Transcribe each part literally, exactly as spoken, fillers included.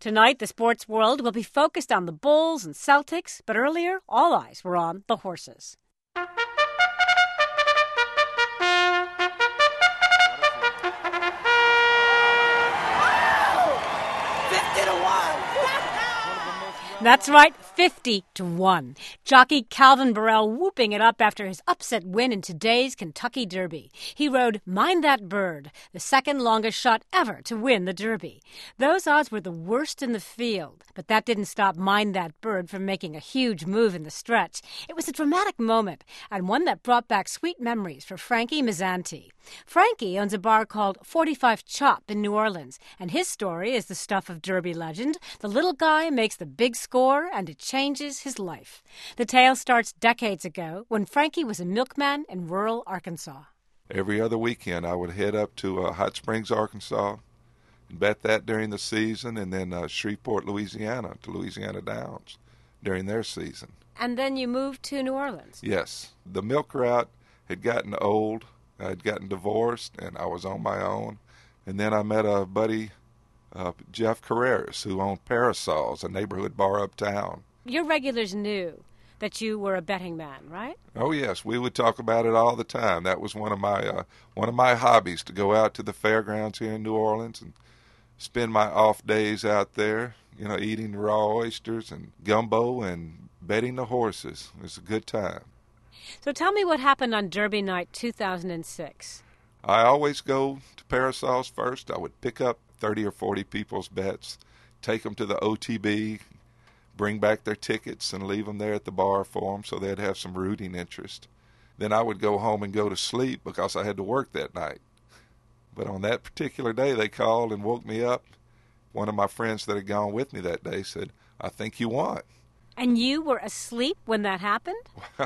Tonight, the sports world will be focused on the Bulls and Celtics, but earlier, all eyes were on the horses. fifty to one! That's right, fifty to one. Jockey Calvin Borel whooping it up after his upset win in today's Kentucky Derby. He rode Mind That Bird, the second longest shot ever to win the Derby. Those odds were the worst in the field, but that didn't stop Mind That Bird from making a huge move in the stretch. It was a dramatic moment, and one that brought back sweet memories for Frankie Mazzanti. Frankie owns a bar called forty-five Chop in New Orleans, and his story is the stuff of Derby legend. The little guy makes the big score, and it changes his life. The tale starts decades ago when Frankie was a milkman in rural Arkansas. Every other weekend, I would head up to uh, Hot Springs, Arkansas, and bet that during the season, and then uh, Shreveport, Louisiana, to Louisiana Downs during their season. And then you moved to New Orleans. Yes. The milk route had gotten old. I had gotten divorced, and I was on my own. And then I met a buddy, uh, Jeff Carreras, who owned Parasols, a neighborhood bar uptown. Your regulars knew that you were a betting man, right? Oh yes, we would talk about it all the time. That was one of my uh, one of my hobbies, to go out to the fairgrounds here in New Orleans and spend my off days out there, you know, eating raw oysters and gumbo and betting the horses. It was a good time. So tell me what happened on Derby night two thousand six. I always go to Parasols first. I would pick up thirty or forty people's bets, take them to the O T B, bring back their tickets and leave them there at the bar for them so they'd have some rooting interest. Then I would go home and go to sleep because I had to work that night. But on that particular day, they called and woke me up. One of my friends that had gone with me that day said, "I think you won." And you were asleep when that happened?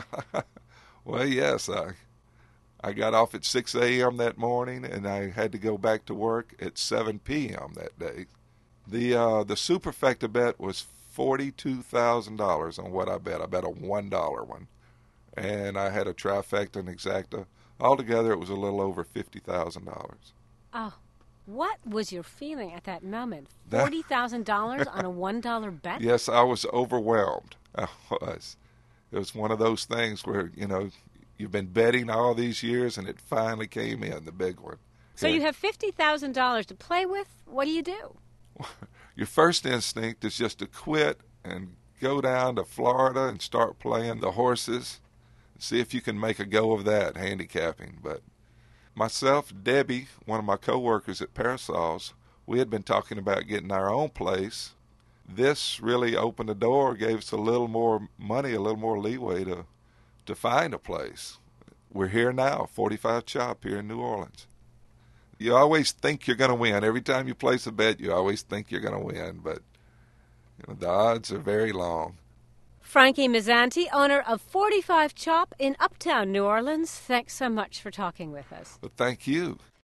Well, yes. I, I got off at six a.m. that morning, and I had to go back to work at seven p.m. that day. The uh, the superfecta bet was forty-two thousand dollars on what I bet. I bet a one dollar one. And I had a trifecta and exacta. Altogether, it was a little over fifty thousand dollars. Oh, what was your feeling at that moment? forty thousand dollars on a one dollar bet? Yes, I was overwhelmed. I was. It was one of those things where, you know, you've been betting all these years, and it finally came in, the big one. So yeah. You have fifty thousand dollars to play with. What do you do? Your first instinct is just to quit and go down to Florida and start playing the horses. See if you can make a go of that, handicapping. But myself, Debbie, one of my coworkers at Parasols, we had been talking about getting our own place. This really opened the door, gave us a little more money, a little more leeway to to find a place. We're here now, forty-five Chop here in New Orleans. You always think you're going to win. Every time you place a bet, you always think you're going to win, but you know, the odds are very long. Frankie Mazzanti, owner of forty-five Chop in uptown New Orleans, thanks so much for talking with us. Well, thank you.